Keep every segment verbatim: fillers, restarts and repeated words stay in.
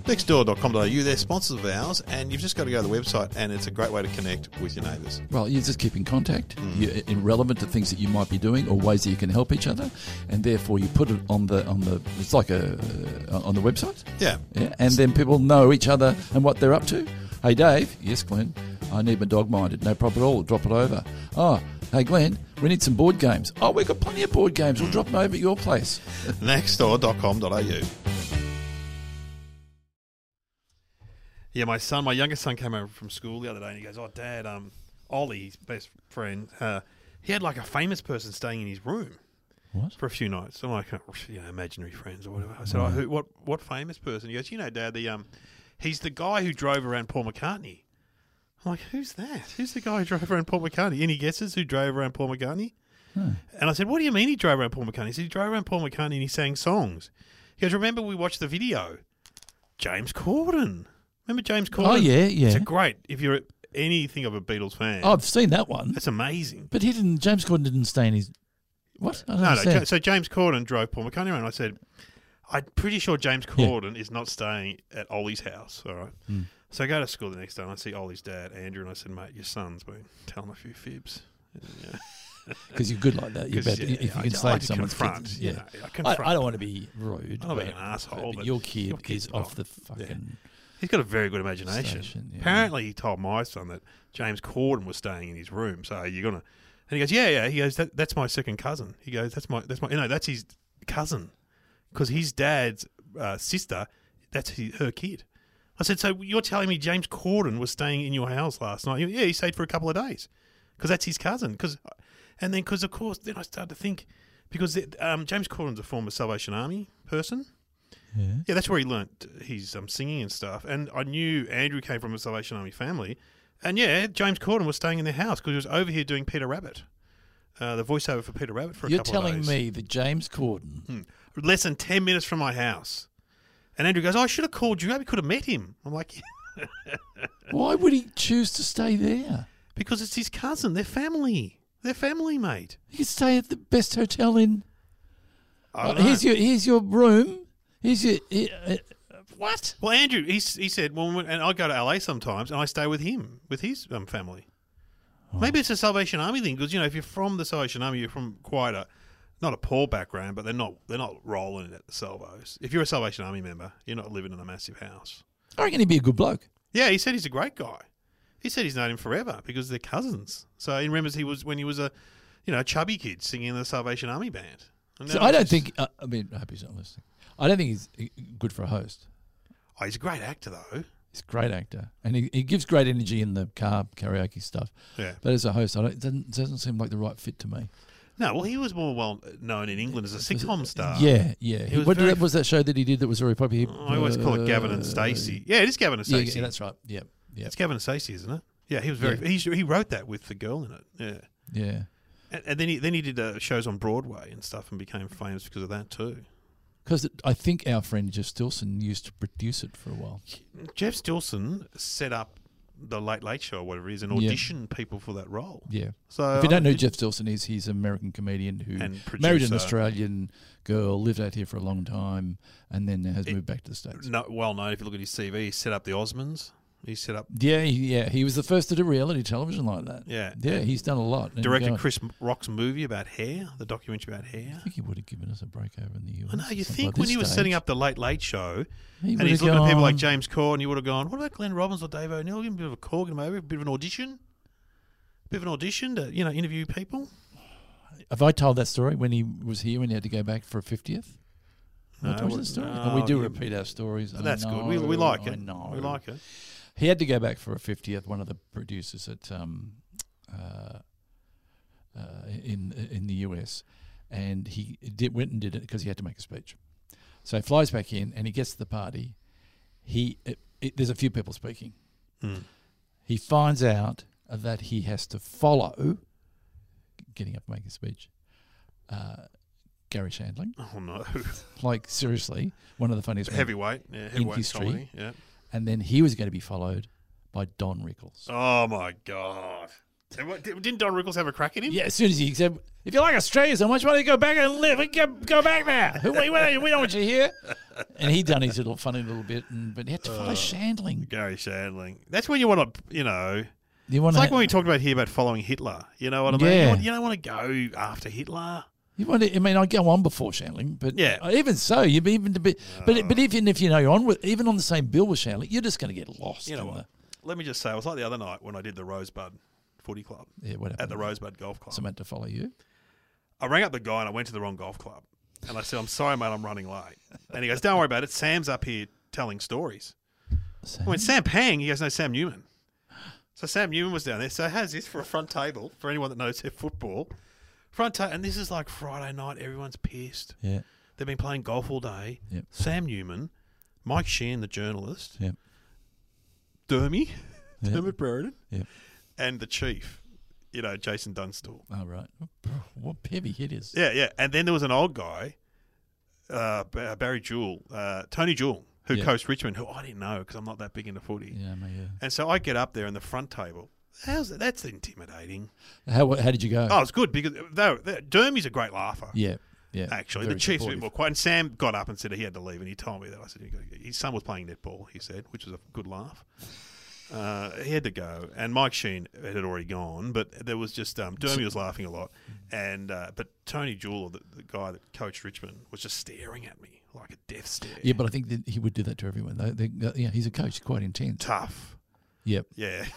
next door dot com dot a u, they're sponsors of ours, and you've just got to go to the website, and it's a great way to connect with your neighbours. Well, you just keep in contact. Mm. You're relevant to things that you might be doing or ways that you can help each other, and therefore you put it on the on the it's like a uh, on the website. Yeah. Yeah, and then people know each other and what they're up to. Hey, Dave. Yes, Glenn. I need my dog minded. No problem at all. Drop it over. Oh, hey, Glenn. We need some board games. Oh, we've got plenty of board games. We'll drop them over at your place. next door dot com dot a u. Yeah, my son, my youngest son, came over from school the other day, and he goes, "Oh, Dad, um, Ollie, his best friend, uh, he had like a famous person staying in his room What? for a few nights. So I'm like, you know, imaginary friends or whatever." I said, "Oh, who, what, what famous person?" He goes, "You know, Dad, the um, he's the guy who drove around Paul McCartney." I'm like, "Who's that? Who's the guy who drove around Paul McCartney?" Any guesses who drove around Paul McCartney? Hmm. And I said, "What do you mean he drove around Paul McCartney?" He said, "He drove around Paul McCartney and he sang songs." He goes, "Remember we watched the video? James Corden. Remember James Corden? Oh, yeah, yeah. It's a great, if you're anything of a Beatles fan, Oh, I've seen that one. that's amazing." But he didn't. James Corden didn't stay in his. What? I don't No, no. understand. Ja- So James Corden drove Paul McCartney around. I said, "I'm pretty sure James Corden is not staying at Ollie's house." All right. Mm. So I go to school the next day and I see Ollie's dad, Andrew, and I said, "Mate, your son's been telling a few fibs." Because you're good like that. You're 'Cause, bad. yeah, if you I- can I slay like to someone's confront, kids, you yeah. know, I I, confront. I don't want to be rude. I'm not being but- an asshole, But, but your kid your kid's is off not. the fucking. He's got a very good imagination. Station, yeah. Apparently, he told my son that James Corden was staying in his room. So you're gonna, and he goes, "Yeah, yeah." He goes, that, "That's my second cousin." He goes, "That's my, that's my, you know, that's his cousin, because his dad's uh, sister, that's his, her kid." I said, "So you're telling me James Corden was staying in your house last night?" Yeah, he stayed for a couple of days, because that's his cousin. Because, and then because of course, then I started to think, because um, James Corden's a former Salvation Army person. Yeah. Yeah, that's where he learnt his um, singing and stuff. And I knew Andrew came from a Salvation Army family. And yeah, James Corden was staying in their house because he was over here doing Peter Rabbit, uh, the voiceover for Peter Rabbit for a You're couple of telling days. me that James Corden. Hmm. Less than ten minutes from my house. And Andrew goes, "Oh, I should have called you. Maybe could have met him." I'm like, Why would he choose to stay there? because it's his cousin. They're family. They're family, mate. He could stay at the best hotel in. I don't Uh, here's know. your here's your room. Here's your uh, uh, what? Well, Andrew, he, s- he said, well, when- and I go to L A sometimes, and I stay with him, with his um, family. Oh. Maybe it's a Salvation Army thing, because, you know, if you're from the Salvation Army, you're from quite a, not a poor background, but they're not they're not rolling it at the Salvos. If you're a Salvation Army member, you're not living in a massive house. I reckon he'd be a good bloke. Yeah, he said he's a great guy. He said he's known him forever, because they're cousins. So he remembers he was, when he was a, you know, chubby kid singing in the Salvation Army band. And So now I don't he's- think. Uh, I mean, I hope he's not listening. I don't think he's uh, good for a host. Oh, he's a great actor, though. He's a great actor, and he, he gives great energy in the car karaoke stuff. Yeah. But as a host, I don't, it doesn't, doesn't seem like the right fit to me. No, well, he was more well known in England as a sitcom star. Yeah, yeah. He was what very did that, was that show that he did that was very popular? Oh, I always call it Gavin and Uh, Stacey. Yeah, it is Gavin and Yeah, Stacey. yeah, that's right. Yeah, yeah, It's Gavin and Stacey, isn't it? Yeah, he was very. Yeah. He he wrote that with the girl in it. Yeah, yeah. and, and then he then he did uh, shows on Broadway and stuff and became famous because of that too. Because I think our friend Jeff Stilson used to produce it for a while. Jeff Stilson set up the Late Late Show or whatever it is and Yeah. auditioned people for that role. Yeah. So If you don't know who I- Jeff Stilson is, he's an American comedian who And married an producer. Australian girl, lived out here for a long time, and then has It- moved back to the States. no, well known if you look at his C V, he set up the Osmonds. He set up. Yeah, he, yeah, he was the first to do reality television like that. Yeah, Yeah, and he's done a lot. And directed God, Chris Rock's movie about hair, the documentary about hair. I think he would have given us a break over in the U S. I know. You at some- think by when this he was stage. setting up the Late Late Show, He and would he's have looking at people like gone- James Corden, you would have gone, what about Glenn Robbins or Dave O'Neill? Give him a bit of a call, get him over, a bit of an audition. A bit of an audition to, you know, interview people. Have I told that story when he was here when he had to go back for a fiftieth? No, I told you well, that story? no, and we do you- repeat our stories. I That's good. We, know, we like I it. know. We like it. He had to go back for a fiftieth. One of the producers at um, uh, uh, in in the U S, and he did, went and did it because he had to make a speech. So he flies back in, and he gets to the party. He it, it, there's a few people speaking. Hmm. He finds out that he has to follow, getting up and making a speech, uh, Gary Shandling. Oh, no. Like, seriously, one of the funniest men. Heavyweight. Yeah, heavyweight history. comedy. Yeah. And then he was going to be followed by Don Rickles. Oh, my God. And what, didn't Don Rickles have a crack at him? Yeah, as soon as he said, if you like Australia so much, why don't you go back and live? Go, go back there. Who- We, we, we don't want you here. And he done his little funny little bit, and, but he had to follow Uh, Shandling. Gary Shandling. That's when you want to, you know. You want It's like to, when we talked about here about following Hitler. You know what I mean? Yeah. You, want, you don't want to go after Hitler. you want to, I mean, I'd go on before Shandling, but Yeah. even so, you'd be even to be, but but even if you know you're on with, even on the same bill with Shandling, you're just going to get lost. You know in what? Let me just say, it was like the other night when I did the Rosebud Footy Club The, yeah, whatever. at the Rosebud Golf Club. So meant to follow you. I rang up the guy and I went to the wrong golf club. And I said, I'm sorry, mate, I'm running late. And he goes, don't worry about it. Sam's up here telling stories. I went, Sam Pang? He goes, no, Sam Newman. So Sam Newman was down there. So how's this for a front table, for anyone that knows their football? Front table. And this is like Friday night. Everyone's pissed. Yeah. They've been playing golf all day. Yep. Sam Newman, Mike Sheehan, the journalist, Yep. Dermy, Yep. Dermot Brereton, Yep. and the chief, you know, Jason Dunstall. Oh, right. What heavy hitters. Yeah, yeah. And then there was an old guy, uh, B- Barry Jewell, uh, Tony Jewell, who Yeah. coached Richmond, who I didn't know because I'm not that big into footy. Yeah, mate, yeah. And so I get up there in the front table. How's that? That's intimidating. How, how did you go? Oh, it's good because though Dermy's a great laugher. Yeah. Yeah. Actually, Very the Chiefs a bit supportive. more quiet. And Sam got up and said he had to leave, and he told me that. I said "You gotta go." His son was playing netball. He said, which was a good laugh. Uh, he had to go, and Mike Sheen had already gone, but there was just um, Dermy was laughing a lot, and uh, but Tony Jewell, the, the guy that coached Richmond, was just staring at me like a death stare. Yeah, but I think that he would do that to everyone. They, they, uh, yeah, he's a coach, quite intense. Tough. Yep. Yeah.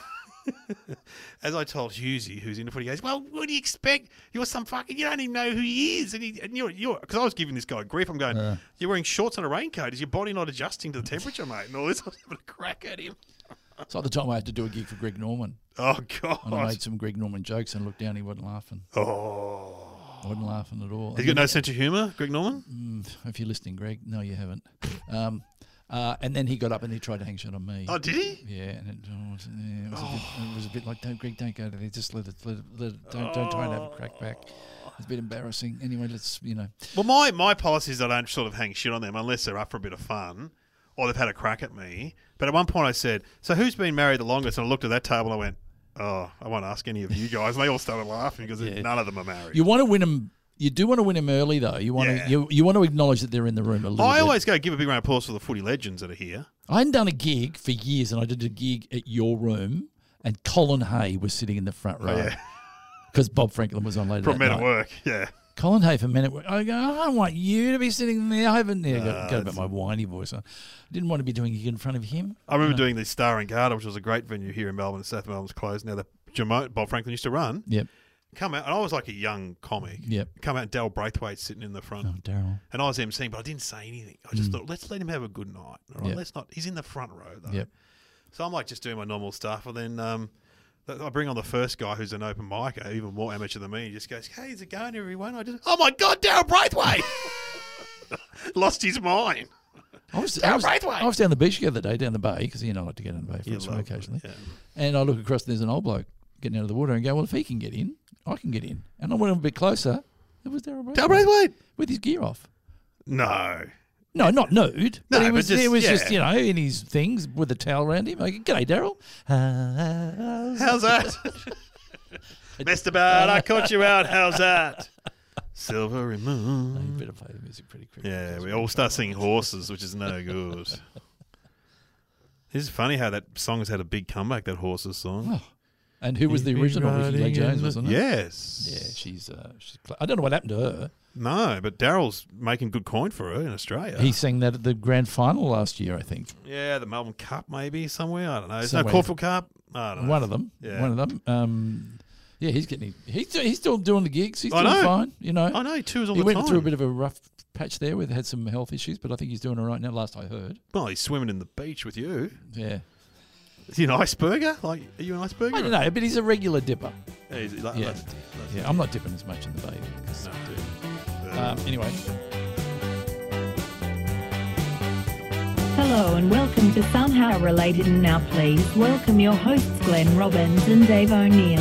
As I told Husey, who's into footy, he goes, well, what do you expect? You're some fucking, you don't even know who he is. And, he, and you're, you're, because I was giving this guy grief. I'm going, Uh. you're wearing shorts and a raincoat. Is your body not adjusting to the temperature, mate? And all this, I was having a crack at him. It's like the time I had to do a gig for Greg Norman. Oh, And I God. made some Greg Norman jokes and looked down, he wasn't laughing. Oh. I wasn't laughing at all. He's got no sense of humour, Greg Norman? Mm, if you're listening, Greg, no, you haven't. Um, uh, and then he got up and he tried to hang shit on me. Oh, did he? Yeah, and it, oh, it was, yeah, it, was a bit, it was a bit like, don't, Greg, don't go there. Just let it, let it, let it don't, don't try and have a crack back. It's a bit embarrassing. Anyway, let's, you know. Well, my, my policy is I don't sort of hang shit on them unless they're up for a bit of fun or they've had a crack at me. But at one point I said, so who's been married the longest? And I looked at that table and I went, oh, I won't ask any of you guys. And they all started laughing because Yeah. none of them are married. You want to win them. You do want to win them early, though. You want Yeah. to you, you want to acknowledge that they're in the room a little I bit. always go give a big round of applause for the footy legends that are here. I hadn't done a gig for years, and I did a gig at your room, and Colin Hay was sitting in the front row Oh, yeah. because Bob Franklin was on later From that Men night. at Work, yeah. Colin Hay for Men at Work. I go, I don't want you to be sitting there. I haven't there. Uh, got, got about my whiny voice on. I didn't want to be doing a gig in front of him. I remember No. doing the Star and Garter, which was a great venue here in Melbourne. South Melbourne's closed. Now, the Jamo- Bob Franklin used to run. Yep, Come out, and I was like a young comic. yep. Come out, and Daryl Braithwaite sitting in the front. Oh, Daryl. And I was emceeing, but I didn't say anything. I just thought, let's let him have a good night. All right? Yep. Let's not. He's in the front row, though. Yep. So I'm like just doing my normal stuff, and then um, th- I bring on the first guy who's an open micer, even more amateur than me. He just goes, "Hey, how's it going, everyone?" I just, oh my God, Daryl Braithwaite, lost his mind. I was, Daryl I, was, Braithwaite. I was down the beach the other day, down the bay, because you know I like to get in the bay for You a swim love it, occasionally. yeah. And I look across, and there's an old bloke getting out of the water, and go, well, if he can get in, I can get in. And I went a bit closer. It was Daryl Braithwaite. Daryl Braithwaite? With his gear off. No. No, not nude. No, but he but was, just- he was yeah. just, you know, in his things with a towel around him. Like, g'day, Daryl. Uh, How's that? Messed about, I caught you out. How's that? Silvery You moon. better play the music pretty quickly. Yeah, we all start singing horses, which is no good. It's funny how that song has had a big comeback, that horses song. Oh. And who was the original? Ricky Lake Jones, wasn't it? Yes. Yeah, she's. Uh, she's cl- I don't know what happened to her. No, but Daryl's making good coin for her in Australia. He sang that at the grand final last year, I think. yeah, the Melbourne Cup maybe somewhere. I don't know. There's Somewhere. no Caulfield Cup. I don't know. One of them. Yeah. One of them. Um, yeah, he's getting. He's he's still doing the gigs. He's I doing know. fine. You know. I know he tours all He the went time. through a bit of a rough patch there, where they had some health issues, but I think he's doing all right now. Last I heard. Well, he's swimming in the beach with you. Yeah. Is he an iceberger? Like, are you an iceberger? I don't know, but he's a regular dipper. Yeah, he's like, Yeah. like- like- Yeah, I'm not dipping as much in the bay. 'Cause No. I do. Uh, Um, anyway, Hello and welcome to Somehow Related, and now please welcome your hosts Glenn Robbins and Dave O'Neill.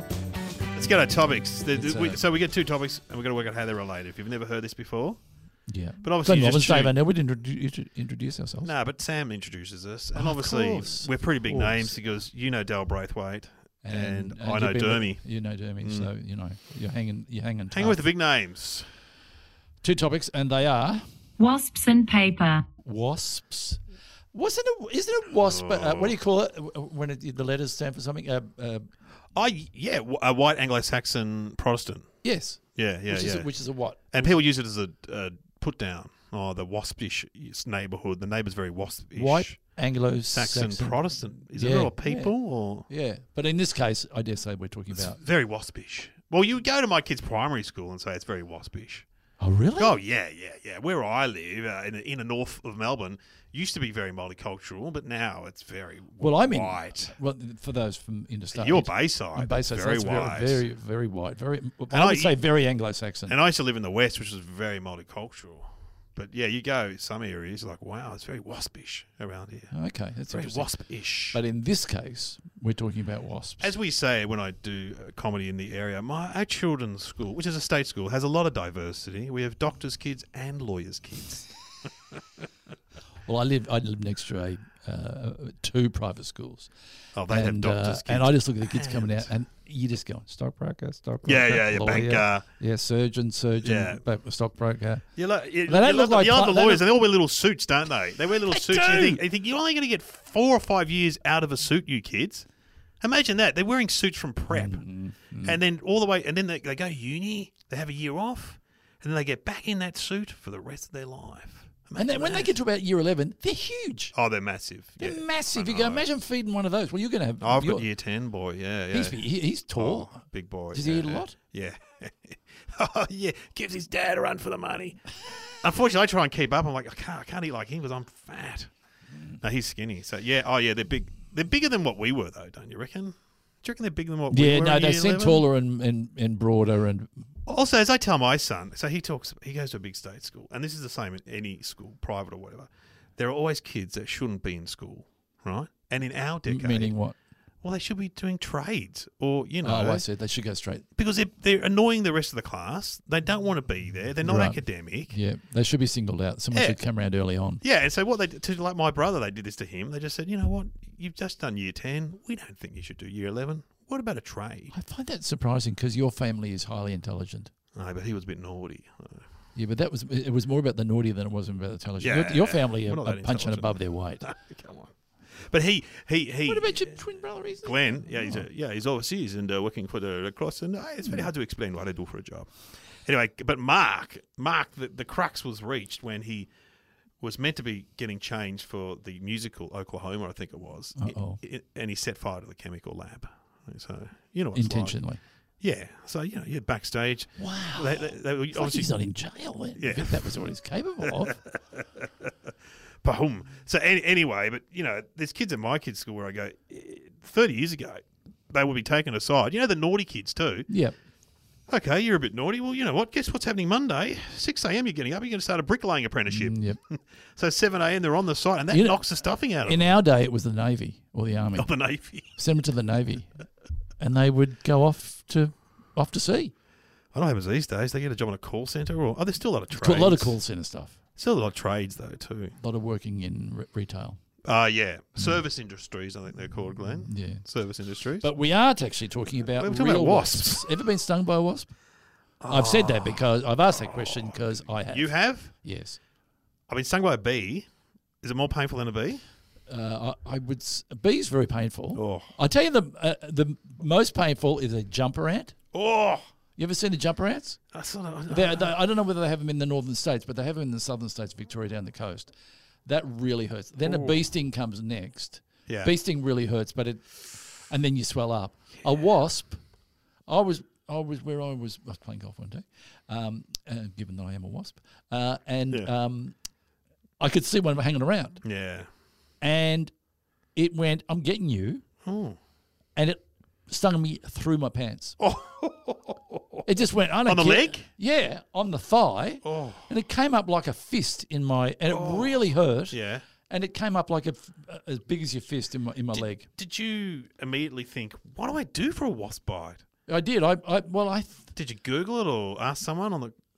Let's get our topics. The- the- It's, we- uh, so we get two topics, and we've got to work out how they're related. If you've never heard this before, Yeah. But obviously, Glenn you Robbins, just Dave, choose- I know we'd introduce, introduce ourselves. No, but Sam introduces us, and Oh, of obviously course, we're pretty of big course. names because you know Dale Braithwaite, and, I you've know been Dermy. with- You know Dermy, Mm. so you know you're hanging, you're hanging. Hang with the big names. Two topics, and they are Wasps and paper. wasps. Wasn't it? Isn't it wasp? Uh, what do you Oh. call it uh, when it, the letters stand for something? Uh, uh, I yeah, w- a white Anglo-Saxon Protestant. yes. Yeah, yeah, which yeah. is a, which is a what? and people use it as a, a put down. Oh, the waspish neighbourhood. The neighbour's very waspish. White Anglo-Saxon Saxon Protestant. Is Yeah, it all people or? Yeah, but in this case, I dare say we're talking It's about. very waspish. Well, you would go to my kid's primary school and say it's very waspish. Oh, really? Oh yeah, yeah, yeah. Where I live, uh, in the inner north of Melbourne, used to be very multicultural, but now it's very Well, I'm in. white. Well, for those from interstate, Your Bayside, in that's Bayside, very so white. it's very, very, very white. Very, I I- would say very Anglo-Saxon. And I used to live in the west, which was very multicultural. But yeah, you go some areas like, wow, it's very waspish around here. Okay, that's Very interesting. waspish. But in this case, we're talking about wasps. As we say when I do uh, comedy in the area, my our children's school, which is a state school, has a lot of diversity. We have doctors' kids and lawyers' kids. Well, I live I live next to a uh, two private schools. Oh, they have and, doctors' uh, kids. and I just look at the kids coming out, And- and you just go stockbroker, stockbroker, yeah, yeah, yeah, lawyer, banker. yeah, surgeon, surgeon, Yeah. ba- stockbroker. You, lo- you, They don't you look love, the- like you love cla- the they lawyers, don't- and they all wear little suits, don't they? They wear little They suits. And you do. think, you think you're only going to get four or five years out of a suit, you kids. Imagine that. They're wearing suits from prep. Mm, mm. And then all the way, and then they, they go uni, they have a year off, and then they get back in that suit for the rest of their life. And then Imagine when they that. get to about year eleven, they're huge. Oh, they're massive. They're yeah. massive. I You go, know. imagine feeding one of those. Well, you're going to have. Oh, I've got you're- year ten, boy. Yeah, yeah. He's, he, he's tall. Oh, big boy. Does he yeah, eat a yeah. lot? Yeah. oh, yeah. Gives his dad a run for the money. Unfortunately, I try and keep up. I'm like, I can't, I can't eat like him because I'm fat. No, he's skinny. So, yeah. Oh, yeah, they're big. They're bigger than what we were, though, don't you reckon? Do you reckon they're bigger than what we Yeah, were? no, in they year seem eleven? taller and, and, and broader. And Also, as I tell my son, so he talks, he goes to a big state school, and this is the same in any school, private or whatever. There are always kids that shouldn't be in school, right? And in our decade, meaning what? well, they should be doing trades or, you know, Oh, I said they should go straight. because they're, they're annoying the rest of the class. They don't want to be there. They're not Right. academic. Yeah, they should be singled out. Someone Yeah. should come around early on. Yeah, and so what they did to like my brother, they did this to him. They just said, you know what, you've just done year ten. We don't think you should do year eleven. What about a trade? I find that surprising because your family is highly intelligent. No, but he was a bit naughty. Yeah, but that was it was more about the naughty than it was about the intelligent. Yeah, your, your family we're are, not are that punching intelligent. above their weight. Come on. But he, he, he. What about your twin brother? Is Glenn? Yeah, he's a, yeah, he's overseas and uh, working for the Red Cross, and uh, it's very hard to explain what I do for a job. Anyway, but Mark, Mark, the, the crux was reached when he was meant to be getting changed for the musical Oklahoma, I think it was, Uh-oh. I- I- and he set fire to the chemical lab. So you know, what it's like. intentionally. Yeah. So you know, you're backstage. Wow. They, they, they were It's like obviously he's not in jail. Yeah. If that was what he's capable of. Boom. So any, anyway, but you know, there's kids at my kids' school where I go. eh, Thirty years ago, they would be taken aside. You know, the naughty kids too. Yep. Okay, you're a bit naughty. Well, you know what? Guess what's happening Monday? six a.m. You're getting up. You're going to start a bricklaying apprenticeship. Mm, yep. So seven a.m. they're on the site, and that You know, knocks the stuffing out of In them. our day, it was the Navy or the Army. Of the Navy. Send them to the Navy, and they would go off to off to sea. I don't know what happens these days. They get a job in a call centre, or oh, there's still a lot of A trades. lot of call centre stuff. Still a lot of trades though too. A lot of working in re- retail. Ah, uh, yeah, service industries. I think they're called, Glenn. Yeah. Service industries. But we aren't actually talking about We're talking real about wasps. Ever been stung by a wasp? I've said that because I've asked that question because I have. You have? Yes. I've been stung by a bee. Is it more painful than a bee? Uh, I, I would. s- A bee's very painful. Oh, I tell you, the uh, the most painful is a jumper ant. oh. You ever seen the jumper ants? I sort of, They're, they I don't know whether they have them in the northern states, but they have them in the southern states, Victoria down the coast. That really hurts. Then a Ooh. bee sting comes next. yeah. Bee sting really hurts, but it, and then you swell up. A wasp. I was I was where I was. I was playing golf one day, um, uh, given that I am a wasp, uh, and Yeah. um, I could see one hanging around, Yeah. and it went, "I'm getting you," Oh. and it stung me through my pants. Oh. It just went I don't On the care. leg? Yeah, on the thigh, Oh. and it came up like a fist in my, and it Oh. really hurt. Yeah. And it came up like a, f- as big as your fist in my in my Did, leg. did you immediately think, what do I do for a wasp bite? I did. I, I well, I th- Did you Google it or ask someone on the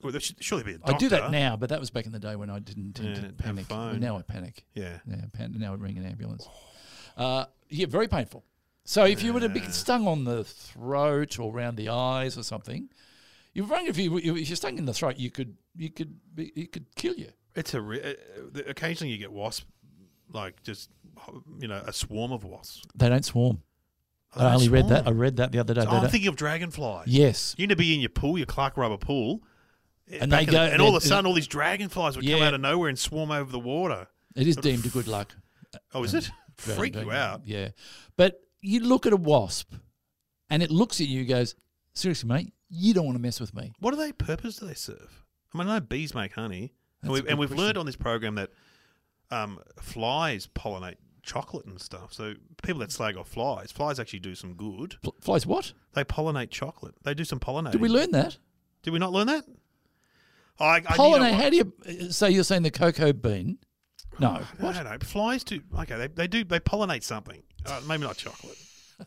Well, there should surely be a I doctor. do that now, but that was back in the day when I didn't tend Yeah, to have a panic. phone. Now I panic. Yeah. Yeah, pan- now I ring an ambulance. Uh, yeah, very painful. So if you were to be stung on the throat or around the eyes or something, you're wondering if you if you're stung in the throat, you could you could be, it could kill you. It's a re- uh, occasionally you get wasp, like just you know a swarm of wasps. They don't swarm. Oh, I they only read that. I swarm. read that the other day. So They I'm don't- thinking of dragonflies. yes, You need to be in your pool, your Clark rubber pool, And back they in go- the- and all of a they- sudden, all these dragonflies would come Yeah. out of nowhere and swarm over the water. it is deemed a good luck. Oh, is it? Dragon- Freak you dragon- out. Yeah, but you look at a wasp, and it looks at you and goes, "Seriously, mate, you don't want to mess with me." What do they purpose do they serve? I mean, I know bees make honey, and That's a we've, good and we've question. learned on this program that um, flies pollinate chocolate and stuff. So people that slag off flies, flies actually do some good. Fl- Flies what? They pollinate chocolate. They do some pollinating. Did we learn that? Did we not learn that? I, I, Pollinate. You know, How do you? So you're saying the cocoa bean? No. I don't know. Flies do. Okay, they, they do. They pollinate something. Uh, maybe not chocolate.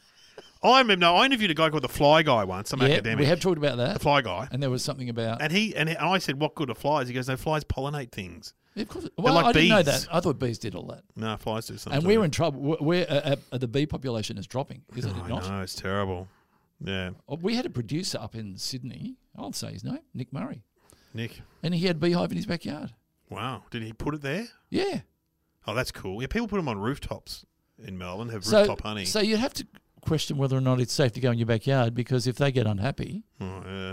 I remember. No, I interviewed a guy called the Fly Guy once. Some Yeah, academic. we have talked about the that. Fly Guy, And there was something about. and he and, he, and I said, "What good are flies?" He goes, "No, flies pollinate things." Yeah, of course. Well, like I didn't know bees. that. I thought bees did all that. No, flies do something. And we're in trouble. We're, we're uh, uh, the bee population is dropping, isn't I it not? know, it's terrible. Yeah, Oh, we had a producer up in Sydney. I'll say his name, Nick Murray, Nick. and he had a beehive in his backyard. Wow, did he put it there? Yeah. Oh, that's cool. Yeah, people put them on rooftops in Melbourne. Have So, rooftop honey. so you'd have to question whether or not it's safe to go in your backyard, because if they get unhappy, oh, yeah.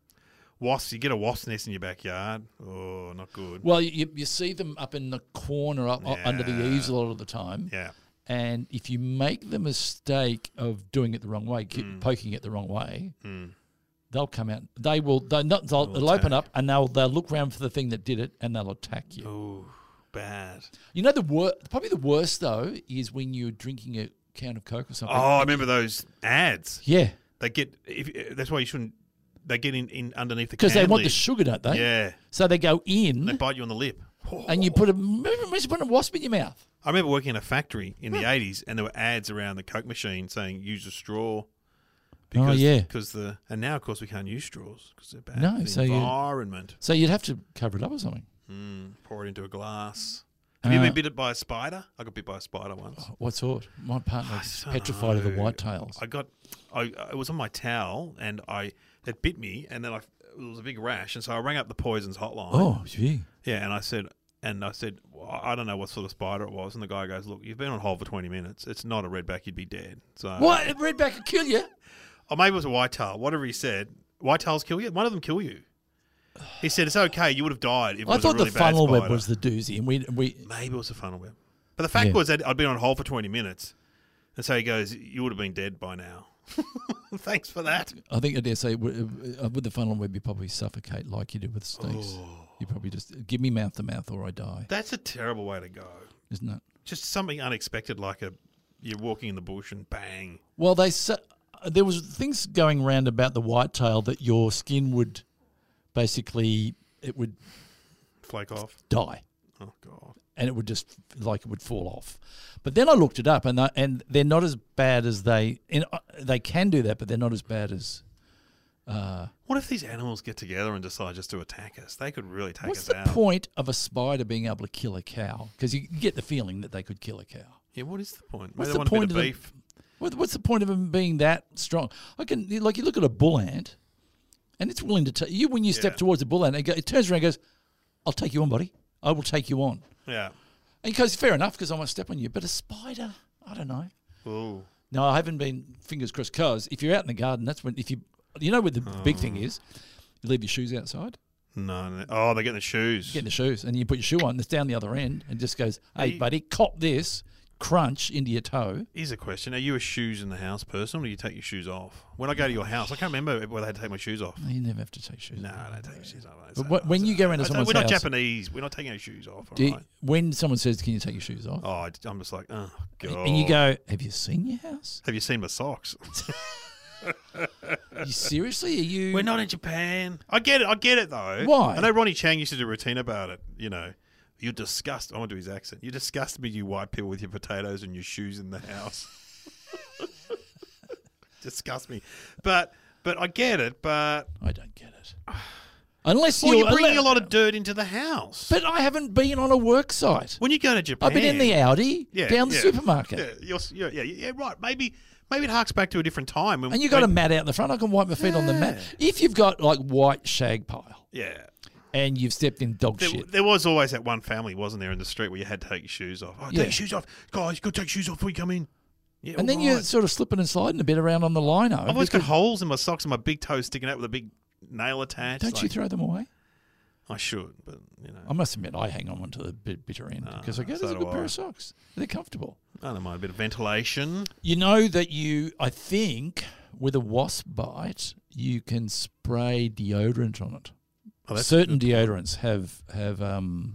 Wasps. You get a wasp nest in your backyard. Oh, not good. well, you, you see them up in the corner up, up under the Yeah. eaves a lot of the time. Yeah. And if you make the mistake of doing it the wrong way, keep Mm. poking it the wrong way, Mm. they'll come out. They will. They'll, not, they'll, They'll they'll open attack. up and they'll they'll look around for the thing that did it, and they'll attack you. Oh, bad. You know the wor- probably the worst though is when you're drinking a can of Coke or something. Oh, I remember those ads. Yeah, They get. If, that's why you shouldn't. They get in, in underneath the because they can want the lid. sugar, don't they? Yeah. So they go They in, bite you on the lip. and you put a imagine putting a wasp in your mouth. I remember working in a factory in the eighties, and there were ads around the Coke machine saying use a straw. Because, Oh, yeah. Because the and now of course we can't use straws because they're bad No, for the so you- environment. So you'd have to cover it up or something. Mm, pour it into a glass. Have you Uh, been bitten by a spider? I got bit by a spider once. What sort? My partner's I don't petrified of the know. whitetails. I got, I it was on my towel, and I it bit me, and then I it was a big rash, and so I rang up the poisons hotline. Oh, gee. Yeah, and I said, and I said, well, I don't know what sort of spider it was, and the guy goes, look, you've been on hold for twenty minutes. It's not a redback, you'd be dead. So What? A redback could kill you? or maybe it was a whitetail. Whatever he said, whitetails kill you. One of them kill you. He said it's okay. You would have died if it I was thought a really the bad funnel web spider. was the doozy, and we we Maybe it was a funnel web. But the fact Yeah. was that I'd been on hold for twenty minutes, and so he goes, you would have been dead by now. Thanks for that. I think I dare say with, uh, with the funnel web you probably suffocate like you do with snakes. Oh. You probably just give me mouth to mouth or I die, That's a terrible way to go. isn't it? Just something unexpected, like a you're walking in the bush and bang. Well, they sa- there was things going around about the whitetail that your skin would basically it would Flake off. die. Oh God. And it would just like it would fall off. But then I looked it up, and they, and they're not as bad as they. And uh, they can do that, but they're not as bad as. Uh, What if these animals get together and decide just to attack us? They could really take what's us the out. point of a spider being able to kill a cow? Because you get the feeling that they could kill a cow. Yeah, what is the point? What's Maybe they the want point a bit of of the- beef. What, what's the point of them being that strong? I can like you look at a bull ant, and it's willing to take you when you step Yeah. towards a bull ant. It, go, it turns around and goes, "I'll take you on, buddy. I will take you on." Yeah. And he goes, "Fair enough, because I won't step on you." But a spider, I don't know. Ooh. No, I haven't been fingers crossed. Because if you're out in the garden, that's when if you, you know, what the big thing is, you leave your shoes outside, No, no. Oh, they're getting the shoes. get in the shoes, and you put your shoe on. And it's down the other end, and just goes, "Hey, you- buddy, cop this." Crunch into your toe. Here's a question: are you a shoes in the house person, or do you take your shoes off? When I go to your house, I can't remember whether I had to take my shoes off. No, you never have to take shoes. No, off. I don't take my shoes off. I But say- wh- when I you say- go into I say, someone's we're not house- Japanese. We're not taking our shoes off. All Do you- right. when someone says, "Can you take your shoes off?" Oh, I- I'm just like, oh god. and you go, "Have you seen your house? have you seen my socks? Are you seriously? Are you?" We're not in Japan. I get it. I get it though. Why? I know Ronnie Chang used to do a routine about it. You know, you disgust. I want to do his accent. You disgust me, you white people, with your potatoes and your shoes in the house. disgust me. But but I get it. But I don't get it. Unless Well, you're, you're bringing unless- a lot of dirt into the house. But I haven't been on a work site. when you go to Japan, I've been in the Audi yeah, down the yeah, supermarket. Yeah, you're, you're, yeah, yeah, right. Maybe maybe it harks back to a different time. When, And you got a when- mat out in the front. I can wipe my feet on the mat. If you've got like white shag pile Yeah. and you've stepped in dog There, shit. there was always that one family, wasn't there, in the street where you had to take your shoes off. Oh, take Yeah. your shoes off. Guys, you got to take your shoes off before you come in. Yeah, And then all you're right. sort of slipping and sliding a bit around on the lino. I've always got because- holes in my socks and my big toes sticking out with a big nail attached. Don't you like- throw them away? I should, but, you know. I must admit, I hang on to the bit bitter end Ah, because I go, so there's a do good I. pair of socks. They're comfortable. I don't mind a bit of ventilation. You know that you, I think, with a wasp bite, you can spray deodorant on it. Oh, that's Certain good. deodorants have have um,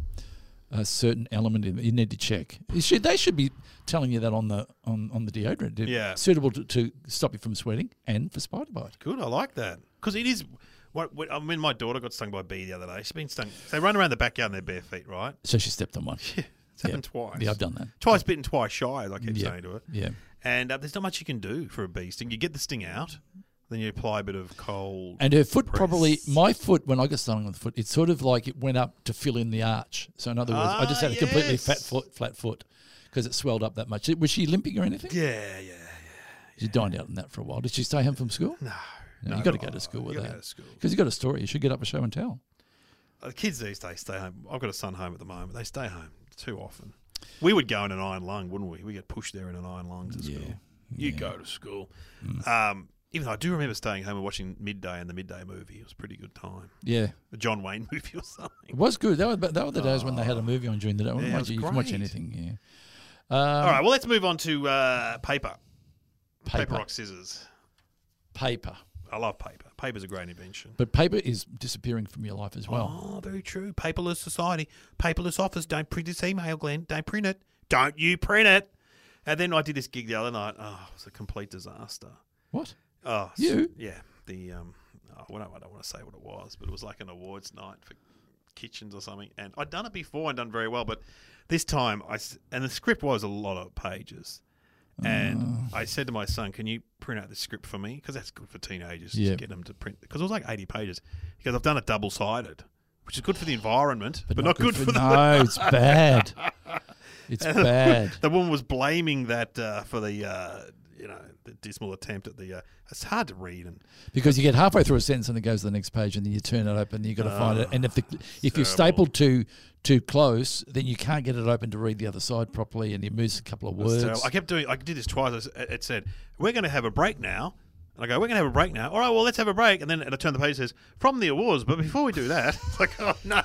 a certain element in it. You need to check. You should, they should be telling you that on the on, on the deodorant. They're Yeah. suitable to, to stop you from sweating and for spider bite. Good, I like that. Because it is. What, what, I mean, my daughter got stung by a bee the other day. She's been stung. They run around the backyard in their bare feet, right? So she stepped on one. Yeah. It's happened twice. Yeah, I've done that. Twice bitten, twice shy, as I keep Yeah. saying to her. Yeah. And uh, there's not much you can do for a bee sting. You get the sting out, then you apply a bit of cold. And her foot press. probably, my foot, when I got stung with the foot, it's sort of like it went up to fill in the arch. So in other words, I just Ah, had a completely yes. fat foot, flat foot because it swelled up that much. Was she limping or anything? Yeah, yeah. She dined out on that for a while. Did she stay home from school? No. No, no, you got to no, go to school you with gotta that. go to school. Because you got a story. You should get up a show and tell. Uh, The kids these days stay home. I've got a son home at the moment. They stay home too often. We would go in an iron lung, wouldn't we? We get pushed there in an iron lung to Yeah, school. You yeah. go to school. Um, even though I do remember staying home and watching Midday and the Midday movie. It was a pretty good time. Yeah. The John Wayne movie or something. It was good. That were, that were the days when they had a movie on during the day. Yeah, it Mind was you, you can watch great. anything, yeah. Um, All right, well, let's move on to uh, paper. paper. Paper. rock, scissors. Paper. I love paper. Paper's a great invention. But paper is disappearing from your life as well. Oh, very true. Paperless society. Paperless office. Don't print this email, Glenn. Don't print it. Don't you print it. And then I did this gig the other night. Oh, it was a complete disaster. What? Oh, s- You? Yeah. The um, oh, well, I don't want to say what it was, but it was like an awards night for kitchens or something. And I'd done it before and done very well, but this time I s- and the script was a lot of pages. And Oh. I said to my son, "Can you print out the script for me? Because that's good for teenagers Yeah. to get them to print. Because it was like eighty pages. He goes, I've done it double sided, which is good for the environment, but, not, good, for, the." No, it's bad. It's bad. The woman was blaming that uh, for the uh, you know the dismal attempt at the. Uh, it's hard to read and Because you get halfway through a sentence and it goes to the next page, and then you turn it open, and you've got to find it. And if the if you're terrible. stapled too too close, then you can't get it open to read the other side properly, and you miss a couple of It was words. terrible. I kept doing. I did this twice. I s- It said, "We're going to have a break now." And I go, "We're going to have a break now." All right, well, let's have a break. And then and I turn the page. It says, "From the awards." But before we do that, it's like, oh no,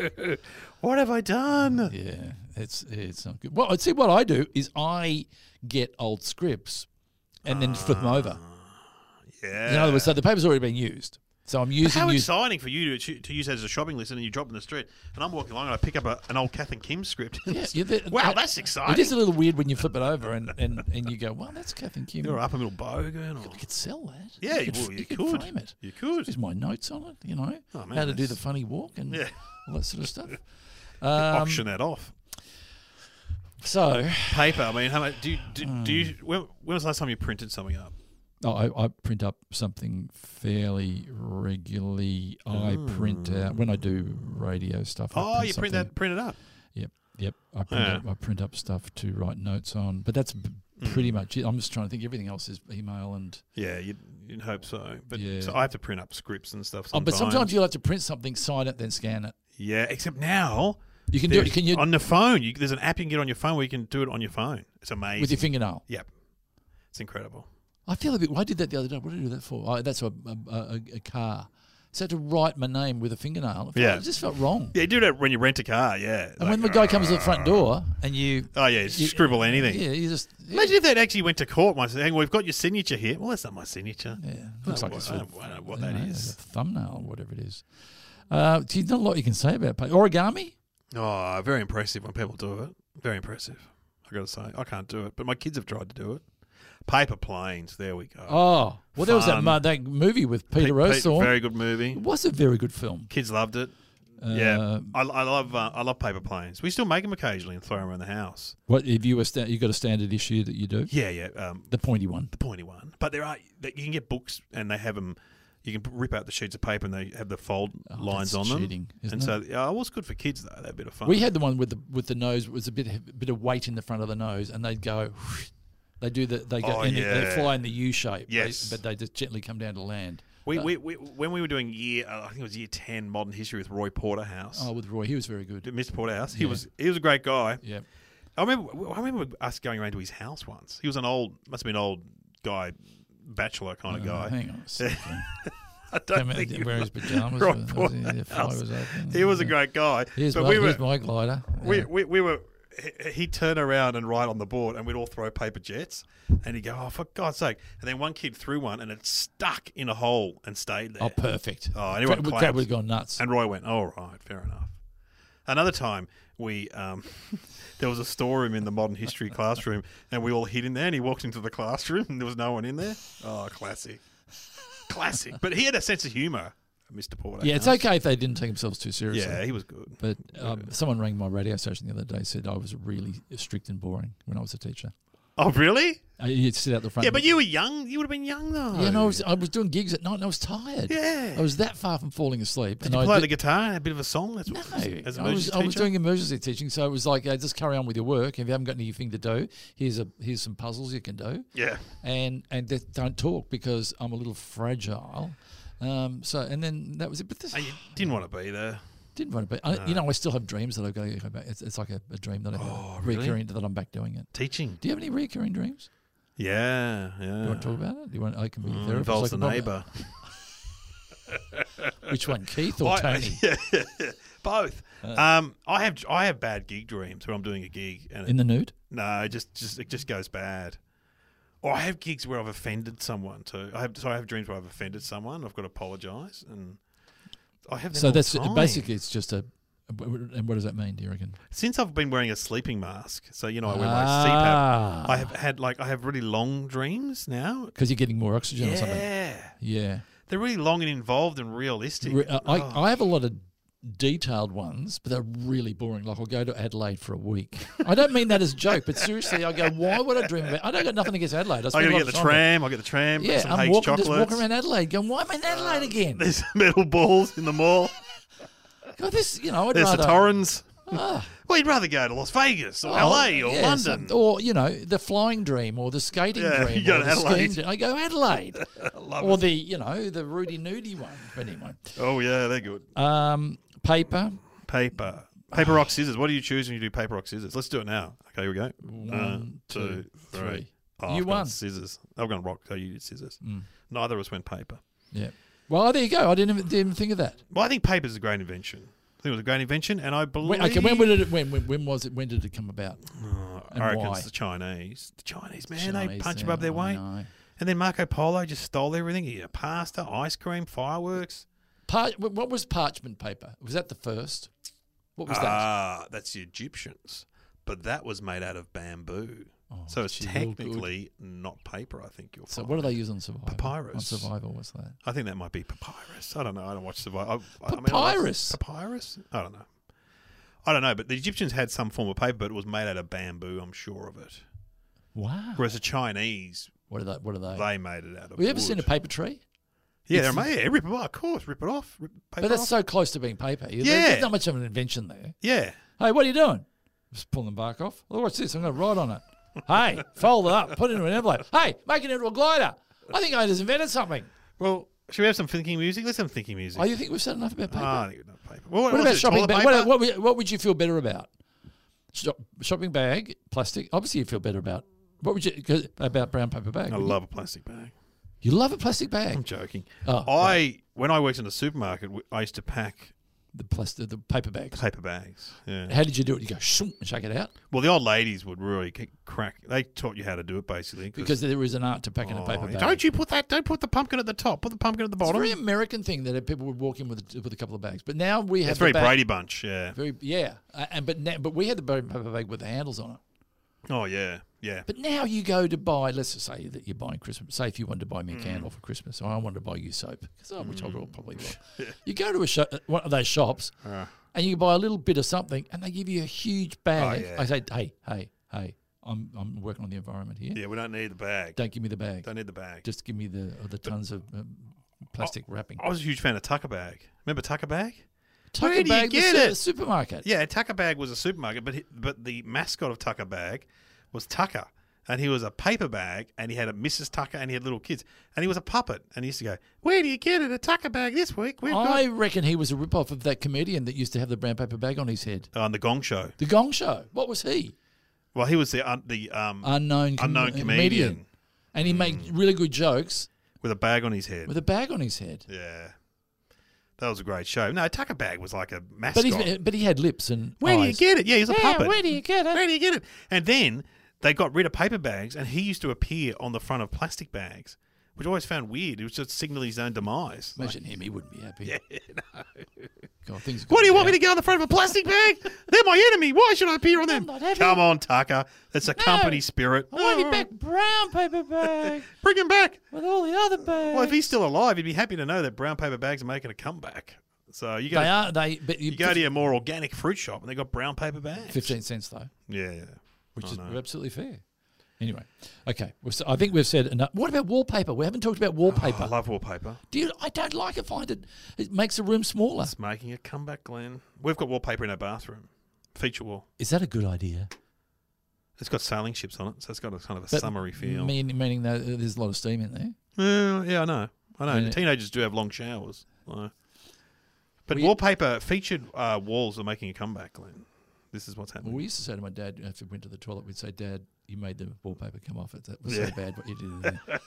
what have I done? Yeah, it's it's not good. Well, see, what I do is I get old scripts and then flip them over. Yeah. In other words, so the paper's already been used. So I'm But using how used. exciting for you to to use as a shopping list, and then you drop in the street, and I'm walking along and I pick up a, an old Kath and Kim script. Yeah, yeah, the- wow, uh, that's exciting. It is a little weird when you flip it over and, and, and you go, well, that's Kath and Kim. You're up a middle bogan, or You could sell that. yeah, you could, well, you, you could could frame it. You could. There's my notes on it, you know, Oh, man, how to do the that's- funny walk and Yeah. all that sort of stuff. Um, Auction that off. So, Paper. I mean, how much do you, do, do you Hmm. when, when was the last time you printed something up? oh, I, I print up something fairly regularly. I print out when I do radio stuff. I Oh, you print something- that, print it up. Yep, yep. I print, Yeah. up, I print up stuff to write notes on, but that's b- Hmm. pretty much it. I'm just trying to think. Everything else is email and. Yeah, you'd, you'd hope so. But Yeah. so I have to print up scripts and stuff. Oh, Sometimes. but sometimes you'll have to print something, sign it, then scan it. Yeah, except now You can do there- it. Can you on the phone? You, there's an app you can get on your phone where you can do it on your phone. It's amazing. with your fingernail? Yep, it's incredible. I feel a bit. I did that the other day. What did I do that for? Oh, that's a a, a, a car. So I had to write my name with a fingernail. It felt- Yeah. it just felt wrong. Yeah, you do that when you rent a car. Yeah, And when the guy comes to the front door and you, oh yeah, you you scribble anything. yeah, you just yeah, Imagine if that actually went to court. My saying, "We've got your signature here." Well, that's not my signature. yeah, looks I like it's don't sort know of, what I that don't know, is. a thumbnail or whatever it is. Uh, there's not a lot you can say about pa- origami. Oh, very impressive when people do it. Very impressive. I got to say, I can't do it, but my kids have tried to do it. Paper planes. There we go. Oh, well, there was that Fun. mu- that movie with Peter Pete- Pete, Osthorne. very good movie. It was a very good film. Kids loved it. Uh, yeah, I, I love uh, I love paper planes. We still make them occasionally and throw them around the house. What if you were sta- you got a standard issue that you do? Yeah, yeah. Um, The pointy one. the pointy one. But there are that you can get books and they have them. You can p- rip out the sheets of paper and they have the fold Oh, lines that's on them. cheating, isn't and it? so, yeah, it was good for kids though. That a bit of fun. We had the one with the with the nose was a bit a bit of weight in the front of the nose, and they'd go. They do the they go Oh, in the, they yeah. fly in the U shape. they- Yes. but they just gently come down to land. we, uh, we, we when we were doing year, uh, I think it was year ten modern history with Roy Porterhouse. Oh, with Roy, he was very good. Mister Porterhouse. He Yeah. was he was a great guy. Yeah. I remember I remember us going around to his house once. He was an old, must have been an old guy, bachelor kind of Uh, guy. hang on a second. I don't Come in, think he wearing was his pajamas. Roy was- was he- the fly Porterhouse. was open. He was a Yeah. great guy. Here's, but my, we were here's my glider. we, Yeah. we we were he- he'd turn around and write on the board, and we'd all throw paper jets, and he'd go, "Oh, for God's sake!" And then one kid threw one, and it stuck in a hole and stayed there. Oh, perfect. Oh, anyone Crowd- clapped. crowd would have gone nuts. And Roy went, "All right, fair enough." Another time, we um, there was a storeroom in the modern history classroom, and we all hid in there. And he walked into the classroom, and there was no one in there. Oh, classic, classic. But he had a sense of humour, Mister Porter. Yeah, it's okay if they didn't take themselves too seriously. Yeah, he was good. But um, someone rang my radio station the other day, said I was really strict and boring when I was a teacher. Oh, really? Uh, You'd sit out the front. Yeah, but you were young. You would have been young though. Yeah, no, I was, I was doing gigs at night and I was tired. Yeah. I was that far from falling asleep. Did and you I play did- the guitar and a bit of a song? That's No, what, as I an was, emergency I was teacher? doing emergency teaching, so it was like, uh, just carry on with your work. If you haven't got anything to do, here's a here's some puzzles you can do, Yeah. and and th- don't talk because I'm a little fragile. Um, so and then that was it. But this And you didn't want to be there. didn't want to be. I, you know, I still have dreams that I've got to go back. It's, it's like a, a dream that I have Oh, really? recurring that I'm back doing it. Teaching. Do you have any recurring dreams? Yeah, yeah. Do you want to talk about it? Do you want? I can be a Mm, therapist. involves I the can neighbour. probably- Which one, Keith or I- Tony? yeah, both. Uh. um, I have I have bad gig dreams where I'm doing a gig and In it, the nude? no, it just just it just goes bad. Or I have gigs where I've offended someone too. I have so I have dreams where I've offended someone. I've got to apologise, and I have. Them So all that's the time. basically it's just a. And what does that mean, do you reckon? Since I've been wearing a sleeping mask, so you know I wear my Ah. C PAP. I have had like I have really long dreams now. Because you're getting more oxygen or something. Yeah, Yeah. they're really long and involved and realistic. Re- uh, I, Oh. I have a lot of detailed ones, but they're really boring. Like I'll go to Adelaide for a week. I don't mean that as a joke, but seriously, I go, why would I dream about? I don't got nothing against Adelaide. I, I spend a gotta lot get the of time there. tram. I get the tram. Yeah, some I'm Hague's walking, just chocolates. walking around Adelaide, going, why am I in Adelaide again? There's metal balls in the mall. God, this, you know, I'd There's rather. the Torrens. Ah. Well, you'd rather go to Las Vegas or Oh, L A or yeah, London. some- or you know, the flying dream or the skating Yeah, dream. you go or to the Adelaide. skiing dream. I go Adelaide, I love or it. the you know the Rudy Nudie one. But anyway, Oh yeah, they're good. um, paper. Paper, paper, rock, scissors. What do you choose when you do paper, rock, scissors? Let's do it now. Okay, here we go. One, two, three. Oh, You I've gone won. Scissors. I've gone rock. So you did scissors. Mm. Neither of us went paper. Yeah. Well, there you go. I didn't even, didn't even think of that. Well, I think paper's a great invention. I think it was a great invention, and I believe. When, okay, when did it? When, when when was it? When did it come about? Oh, and I reckon why? it's the Chinese. The Chinese man, they Chinese, punch yeah, above their I weight. know. And then Marco Polo just stole everything. He had pasta, ice cream, fireworks. Par- what was parchment paper? Was that the first? What was that? Ah, that's the Egyptians. But that was made out of bamboo. Oh, So it's gee, real good. technically not paper, I think you'll So find. what do they use on Survivor? Papyrus. On Survivor, what's that? I think that might be papyrus. I don't know. I don't watch Survivor. I, I mean, I like- Papyrus? papyrus? I don't know. I don't know, but the Egyptians had some form of paper, but it was made out of bamboo, I'm sure of it. Wow. Whereas the Chinese, What are they? What are they? they made it out of Have you ever wood. seen a paper tree? Yeah, It's- they're made. Yeah, rip it off. Of course, rip it off. Rip paper But that's off. so close to being paper. You- Yeah. There's not much of an invention there. Yeah. Hey, what are you doing? Just pulling the bark off. Oh, what's this? I'm going to write on it. Hey, fold it up, put it into an envelope. Hey, make it into a glider. I think I just invented something. Well, should we have some thinking music? Let's have some thinking music. Oh, you think we've said enough about paper? Ah, I think we've done paper. Well, what was about it, shopping toilet bag? paper? What, what, would- what would you feel better about? Shop, shopping bag, plastic. Obviously, you feel better about. What would you 'cause- about brown paper bag? I wouldn't love a plastic bag. You? you love a plastic I'm bag. joking. Oh, I right. when I worked in the supermarket, w- I used to pack the plastic, the paper bags. paper bags. Yeah. How did you do it? You go shoom and shake it out Well, the old ladies would really kick, crack. They taught you how to do it basically. because there is an art to packing a Oh, paper bag. don't you put that? Don't put the pumpkin at the top. Put the pumpkin at the It's a bottom. very American thing that people would walk in with with a couple of bags. But now we have It's the very bag- Brady Bunch. Yeah. Very yeah, uh, and but now, but we had the paper bag with the handles on it. Oh yeah. Yeah. But now you go to buy, let's just say that you're buying Christmas. Say if you wanted to buy me a candle for Christmas, or I wanted to buy you soap, 'cause, oh, which I will probably will. You go to a sho- one of those shops Uh, and you buy a little bit of something, and they give you a huge bag. Oh, yeah. I say, hey, hey, hey, I'm I'm working on the environment here. yeah. We don't need the bag. Don't give me the bag. Don't need the bag. Just give me the the tons of um, plastic wrapping. I was a huge fan of Tucker Bag. Remember Tucker Bag? Tucker Where do you Bag, the get su- it? supermarket. Yeah, Tucker Bag was a supermarket, but he, but the mascot of Tucker Bag was Tucker. And he was a paper bag, and he had a Missus Tucker, and he had little kids. And he was a puppet. And he used to go, where do you get it? A Tucker Bag this week? We've I got... reckon he was a rip-off of that comedian that used to have the brown paper bag on his head. On the Gong Show. The Gong Show. What was he? Well, he was the uh, the um, Unknown, com- unknown comedian. comedian. And he made really good jokes With a bag on his head. with a bag on his head. Yeah. That was a great show. No, Tucker Bag was like a mascot. But, he's, but he had lips and Where eyes. do you get it? Yeah, he's a Yeah, puppet. where do you get it? Where do you get it? And then they got rid of paper bags, and he used to appear on the front of plastic bags, which I always found weird. It was just signaling his own demise. Imagine him, he wouldn't be happy. Yeah, no. God, things are What do you going want me to down. get on the front of a plastic bag? They're my enemy. Why should I appear on them? not happy. Come on, Tucker. It's a company spirit. I want Oh, you back brown paper bag Bring him back. with all the other bags. Well, if he's still alive, he'd be happy to know that brown paper bags are making a comeback. So you go, They are, they, but you, you go to your more organic fruit shop, and they got brown paper bags. fifteen cents though, Yeah, yeah. which I is know. absolutely fair. Anyway, okay. We've, I think we've said enough. What about wallpaper? We haven't talked about wallpaper. Oh, I love wallpaper. Do you, I don't like it. Find it. It makes the room smaller. It's making a comeback, Glenn. We've got wallpaper in our bathroom. Feature wall. Is that a good idea? It's got sailing ships on it, so it's got a kind of a But summery feel. Mean, meaning that there's a lot of steam in there. Well, yeah, I know. I know. I mean, Teenagers do have long showers. So. But We- wallpaper, featured uh, walls are making a comeback, Glenn. This is what's happening. Well, we used to say to my dad, if we went to the toilet, we'd say, Dad, you made the wallpaper come off. It. That was Yeah. so bad what you did in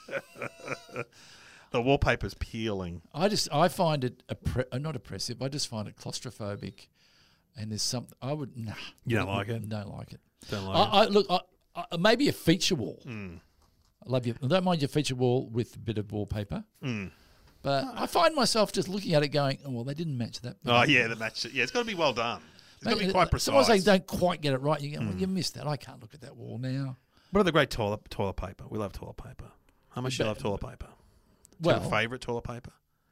there. The wallpaper's peeling. I just, I find it, oppre- uh, not oppressive, I just find it claustrophobic. And there's something, I would, nah. You don't like it? Don't like it. Don't I, like I, look, I, I, maybe a feature wall. it. Mm. I love you. I don't mind your feature wall with a bit of wallpaper. Mm. But I find myself just looking at it going, oh, well, they didn't match that. Oh, yeah, the match. Yeah, it's got to be well done. It's got to be Mate, quite precise. Sometimes they don't quite get it right. You go, well, Mm. you missed that. I can't look at that wall now. What are the great toilet toilet paper? We love toilet paper. How much do you But- love toilet paper? Do you Well, have a favourite toilet paper?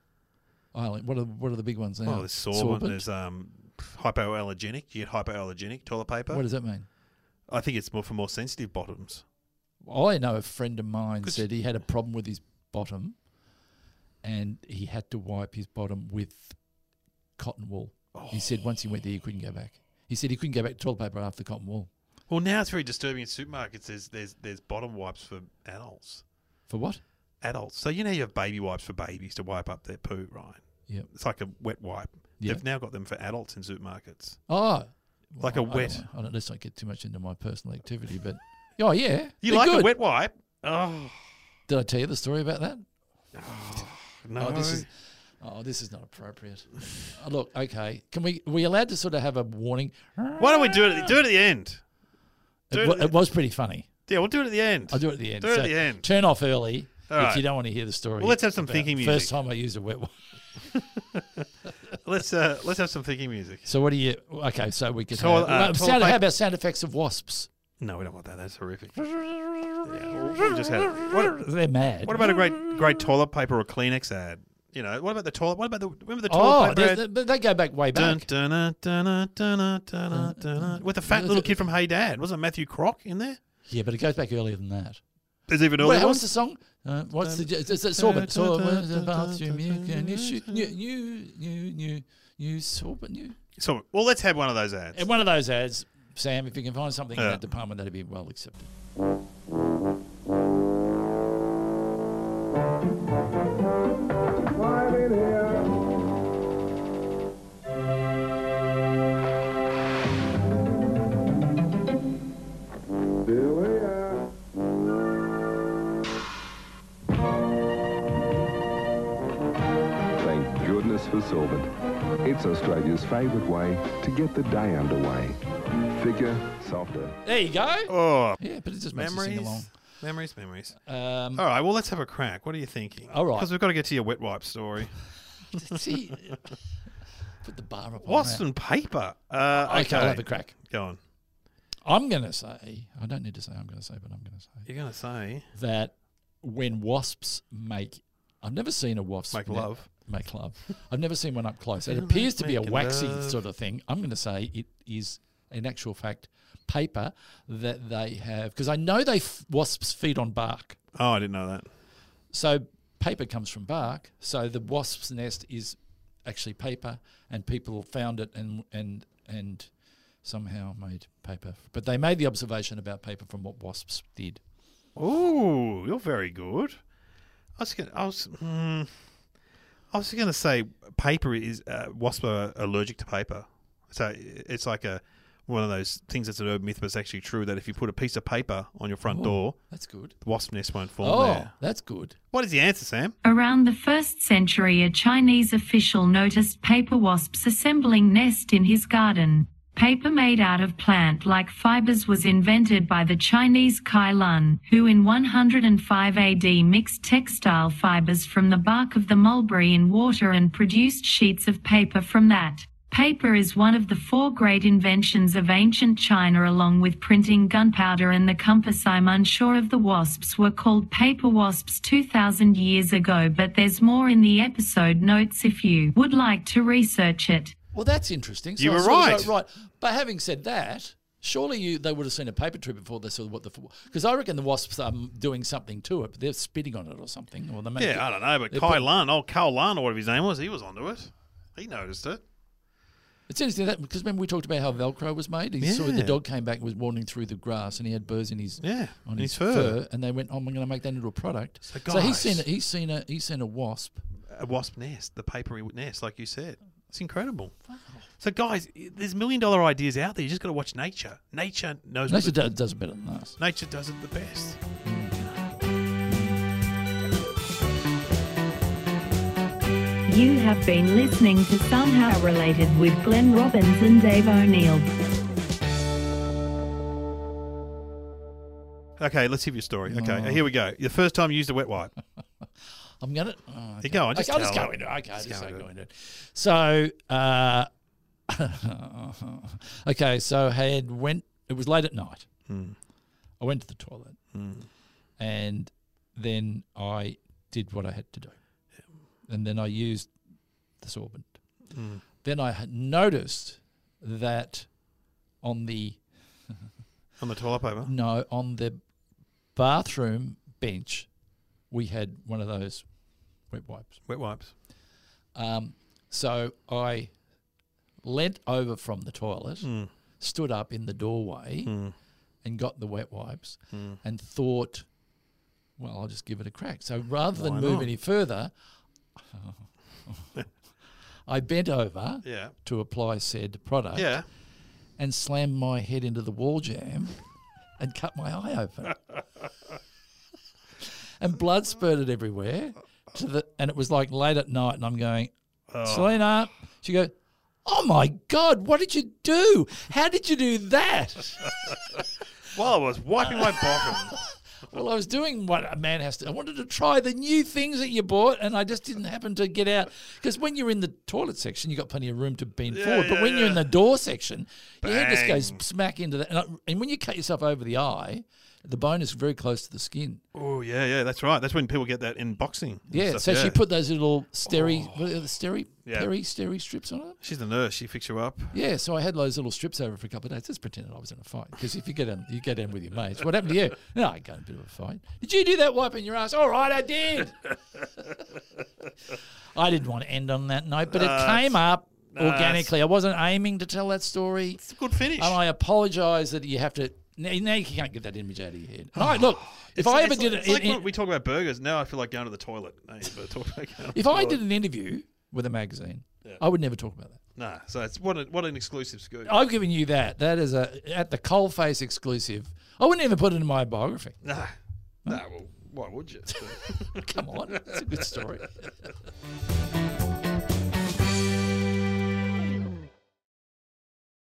I like- what are what are the big ones now? Well, there's sorbent. There's um, hypoallergenic. You get hypoallergenic toilet paper. What does that mean? I think it's more for more sensitive bottoms. I know a friend of mine 'Cause- said he had a problem with his bottom, and he had to wipe his bottom with cotton wool. He said once he went there, he couldn't go back. He said he couldn't go back to toilet paper after cotton wool. Well, now it's very disturbing in supermarkets. There's there's there's bottom wipes for adults. For what? Adults. So you know you have baby wipes for babies to wipe up their poo, right? Yeah. It's like a wet wipe. Yeah. They've now got them for adults in supermarkets. Oh, Like a well, I don't wet- know. I don't, let's not get too much into my personal activity, but oh yeah, You they're like good. a wet wipe? Oh Did I tell you the story about that? no. Oh, this is oh, this is not appropriate. Oh, look, okay, can we? Are we allowed to sort of have a warning? Why don't we do it? At the, do it at the end. Do It, it wa- at the- it was pretty funny. Yeah, we'll do it at the end. I'll do it at the end. Do it So at the end. Turn off early All if right. you don't want to hear the story. Well, let's have some about thinking First music. time I used a wet one. Let's uh, let's have some thinking music. So what do you? Okay, so we could. So, have, uh, well, toilet sound, how paper- about sound effects of wasps? No, we don't want that. That's horrific. Yeah, we'll- we just had what, They're mad. what about a great great toilet paper or Kleenex ad? You know, what about the toilet? What about the remember the Oh, toilet they, paper ad? they, they go back way Dun, back. dun, dun, dun, dun, dun, dun, dun, with the fat little kid from Hey Dad. Wasn't Matthew Crock in there? Yeah, but it goes back earlier than that. There's even Wait, earlier what's the ones. song? Uh, what's the? It's, it's, it's sorbent. Sorbent in the bathroom. You can you shoot you you you you you sorbent you. So, well, let's have one of those ads. And one of those ads, Sam. If you can find something in Yeah. that department, that'd be well accepted. Thank goodness for Sorbent. It's Australia's favourite way to get the day underway. Thicker, softer. There you go. Oh, Yeah, but it just makes you sing along. memories, memories, memories. Um, All right, well, let's have a crack. What are you thinking? All right. Because we've got to get to your wet wipe story. see, put the bar up. on Wasp that. and paper. Uh, Okay, okay, I'll have a crack. Go on. I'm going to say, I don't need to say I'm going to say, but I'm going to say You're going to say that when wasps make, I've never seen a wasp make ne- love. Make love. I've never seen one up close. It Feel appears like to be a making waxy love. sort of thing. I'm going to say it is, in actual fact, paper that they have, because I know they f- wasps feed on bark. Oh, I didn't know that. So paper comes from bark, so the wasp's nest is actually paper, and people found it and and and somehow made paper. But they made the observation about paper from what wasps did. Oh, you're very good. I was going. I was. Mm, I was going to say paper is uh, wasps are allergic to paper, so it's like a one of those things that's an urban myth, but it's actually true that if you put a piece of paper on your front Oh, door, that's good. the wasp nest won't form Oh, there. that's good. What is the answer, Sam? Around the first century, a Chinese official noticed paper wasps assembling nest in his garden. Paper made out of plant-like fibers was invented by the Chinese Kai Lun, who in one hundred five A D mixed textile fibers from the bark of the mulberry in water and produced sheets of paper from that. Paper is one of the four great inventions of ancient China, along with printing, gunpowder and the compass. I'm unsure if the wasps were called paper wasps two thousand years ago, but there's more in the episode notes if you would like to research it. Well, that's interesting. So You I were sort of right. go, right. But having said that, surely you they would have seen a paper tree before they saw what the... Because I reckon the wasps are doing something to it, but they're spitting on it or something. Or they make it, Yeah, I don't know, but they Kai put- Lun, old Carl Lun, or whatever his name was, he was onto it. He noticed it. It's interesting that because remember we talked about how Velcro was made. He saw the Yeah. dog came back and was wandering through the grass, and he had burrs in his Yeah, on in his, his fur. fur. and they went, "Oh, I'm going to make that into a product." So, So, he's guys- seen a, he's seen a he's seen a wasp. A wasp nest, the papery nest, like you said. It's incredible. Wow. So, guys, there's million dollar ideas out there. You just got to watch nature. Nature knows Nature what does, does it better than us. nature does it the best. You have been listening to Somehow Related with Glenn Robbins and Dave O'Neill. Okay, let's hear your story. Okay, here we go. The first time you used a wet wipe. I'm gonna. Oh, okay. You go on, just okay, I'll just tell go it. into it. Okay, I'll Just just go go into into it. So, uh, okay, so I had went. It was late at night. Hmm. I went to the toilet, and then I did what I had to do, and then I used the sorbent. Hmm. Then I had noticed that on the On the toilet paper. no on the bathroom bench, we had one of those wet wipes. Wet wipes. Um, so I leant over from the toilet, Mm. stood up in the doorway, Mm. and got the wet wipes, Mm. and thought, well, I'll just give it a crack. So rather than Why move not? any further, I bent over Yeah. to apply said product Yeah. and slammed my head into the wall jamb and cut my eye open. And blood spurted everywhere. To the, and it was like late at night, and I'm going, Selena. She goes, oh my God, what did you do? How did you do that? While I was wiping my bottom. Well, I was doing what a man has to. I wanted to try the new things that you bought, and I just didn't happen to get out. Because when you're in the toilet section, you've got plenty of room to bend Yeah, forward. But yeah, when you're yeah. in the door section, your head just goes Bang. smack into that. And, I, and when you cut yourself over the eye, the bone is very close to the skin. Oh, yeah, yeah, that's right. That's when people get that in boxing. and Yeah, stuff, so she put those little steri, what are the steri, Yeah. peri, steri strips on it. She's the nurse. She fixed you up. Yeah, so I had those little strips over for a couple of days. Just pretending I was in a fight. Because if you get in, you get in with your mates. What happened to you? No, I got in a bit of a fight. Did you do that wiping your ass? All right, I did. I didn't want to end on that note, but it Nah, came up nah, organically. I wasn't aiming to tell that story. It's a good finish. And I apologise that you have to. Now now you can't get that image out of your head. And I, look, if It's- I ever it's did like, it, it's like in- when we talk about burgers. Now I feel like going to the toilet. No, you better talk about going to if the I toilet. did an interview with a magazine, Yeah. I would never talk about that. Nah, so it's what, a, what an exclusive scoop. I've given you that. That is a at the coalface exclusive. I wouldn't even put it in my biography. Nah, nah, well, why would you? Come on, it's a good story.